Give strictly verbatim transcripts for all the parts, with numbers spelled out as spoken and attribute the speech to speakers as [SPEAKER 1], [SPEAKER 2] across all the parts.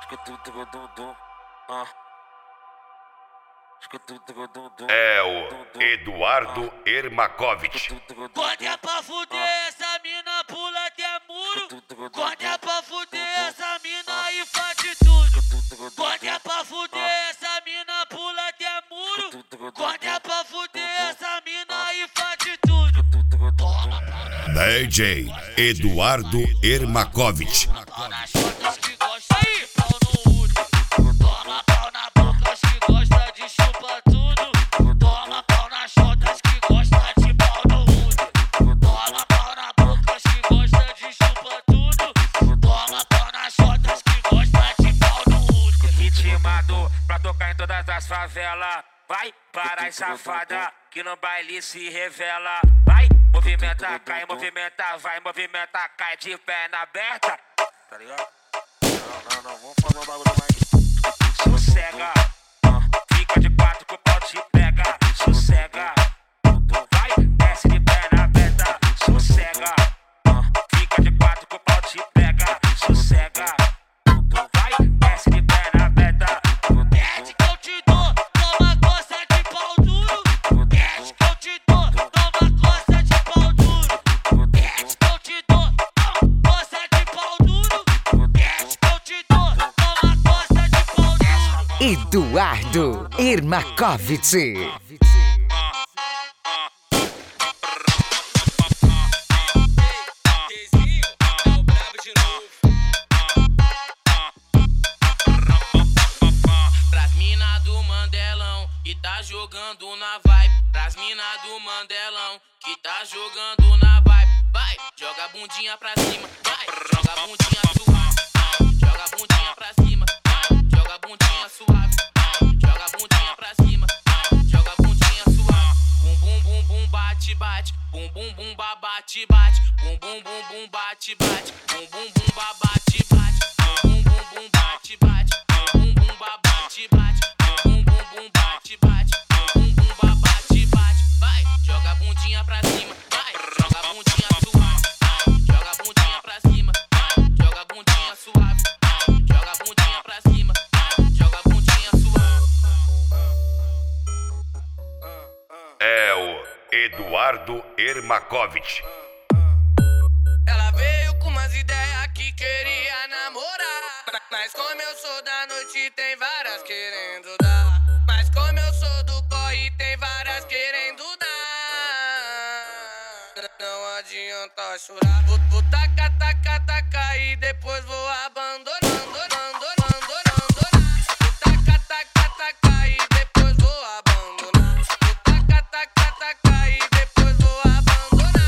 [SPEAKER 1] É o Eduardo Ermakovich.
[SPEAKER 2] Quando é pra fuder, essa mina pula até muro. Quando é pra fuder, essa mina e faz de tudo. Quando é pra fuder, essa mina pula até muro. Quando é pra fuder, essa mina e faz de tudo.
[SPEAKER 1] D J Eduardo Ermakovich.
[SPEAKER 2] Favela, vai para as safada que no baile se revela. Vai, movimenta, cai, movimenta, vai, movimenta, cai de perna aberta. Tá ligado? Não, não, não, vamos fazer um bagulho mais. Sossega, fica de quatro que o pau te pega. Sossega, vai, desce de perna aberta. Sossega, fica de quatro que o pau te pega. Sossega, vai, desce de perna aberta. Pede que eu te dou, toma coça de pau duro. Pede que eu te dou, toma coça de pau duro. Pede que eu te dou, toma coça de pau duro. Pede que eu te dou, toma coça de pau duro.
[SPEAKER 3] Eduardo Ermakovich.
[SPEAKER 4] Tá jogando na vibe, pras mina do Mandelão que tá jogando na vibe. Vai, joga a bundinha pra cima, vai, joga a bundinha suave, joga a bundinha pra cima, joga a bundinha suave, joga a bundinha pra cima, joga a bundinha suave. Bum bum bum bum bate bate, bum bum bum ba bate bate, bum bum bum bum bate bate, bum bum bum ba bate bate, bum bum bum bate bate, bum bum ba bate bate, bum bum bum bate bate, bum bum ba bate bate. Vai, joga a bundinha pra cima, vai, joga a bundinha suave, joga a bundinha pra cima, joga a bundinha suave, joga a bundinha pra cima, joga a bundinha suave.
[SPEAKER 1] É o Eduardo Ermakovich.
[SPEAKER 4] Ela veio com umas ideias que queria namorar, mas como eu sou da noite tem várias querendo dar. Mas como eu sou do corre tem várias querendo dar. Não adianta chorar, vou, vou tacar, tacar, tacar e depois vou abandonando, abandonando, abandonar. Vou tacar, tacar, tacar e depois vou abandonar. Vou tacar, tacar, tacar e depois vou abandonar.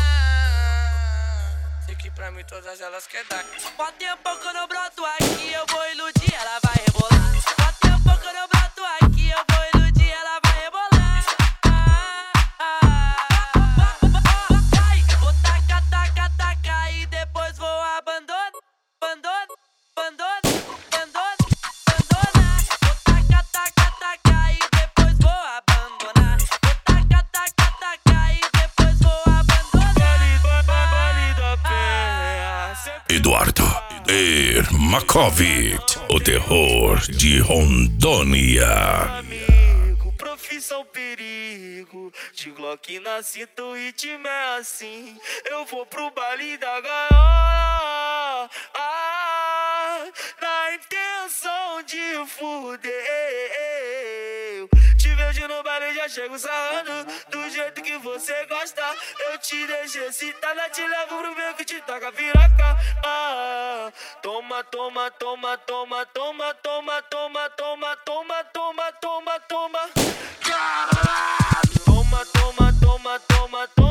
[SPEAKER 4] Sei que pra mim todas elas querem dar.
[SPEAKER 2] Bota tempo que eu não broto aqui, eu vou iludir, ela vai rebolar. Bota tempo que eu não broto aqui, eu vou iludir, ela vai rebolar. Vai, vou tacar, tacar, tacar e depois vou abandonar, abandonar, abandonar, abandonar, abandonar. Vou tacar, tacar, tacar e depois vou abandonar. Vou tacar, tacar, tacar e depois vou abandonar.
[SPEAKER 1] Eduardo Ermakovich, o terror de Rondônia.
[SPEAKER 5] Amigo, profissão perigo, de Glock na cinta o ritmo é assim. Eu vou pro baile da gaiola, ah, na intenção de fuder. Te vejo no baile, já chego sarrando, do jeito que você gosta. Eu te deixo excitada, te levo pro meio que te taca viraca. Ah, toma, toma, toma, toma, toma, toma, toma, toma, toma, toma, toma, toma. Toma, toma, toma, toma, toma.